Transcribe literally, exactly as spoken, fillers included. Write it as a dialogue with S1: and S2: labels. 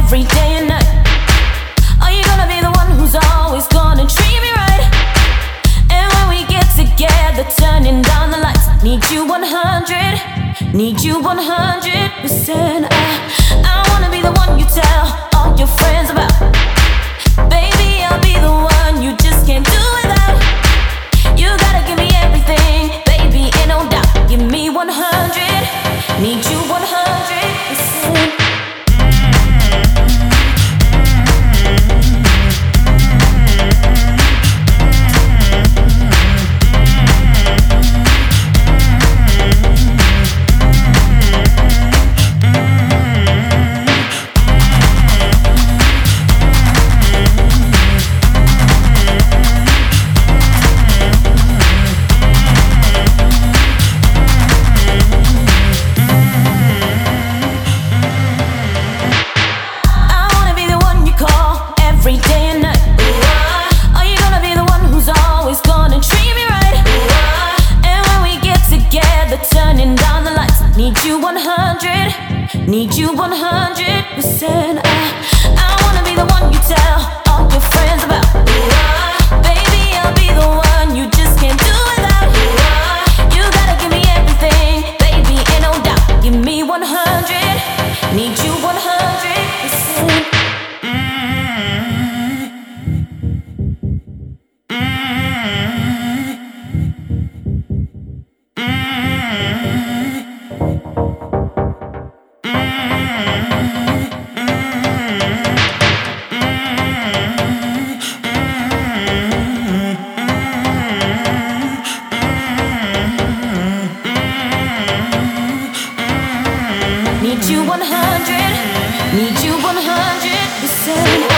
S1: every day and night? Are you gonna be the one who's always gonna treat me right? And when we get together, turning down the lights, need you one hundred, need you one hundred percent. I, I wanna be the one you tell all your friends about. Baby, I'll be the one you just can't do without. You gotta give me everything, baby, ain't no doubt. Give me one hundred, need you one hundred percent. Need you one hundred percent. I, I wanna be the one you tell all your friends about. Baby, I'll be the one you just can't do without. You gotta give me everything, baby, ain't no doubt. Give me one hundred, need you one hundred percent. Need you one hundred, need you one hundred percent.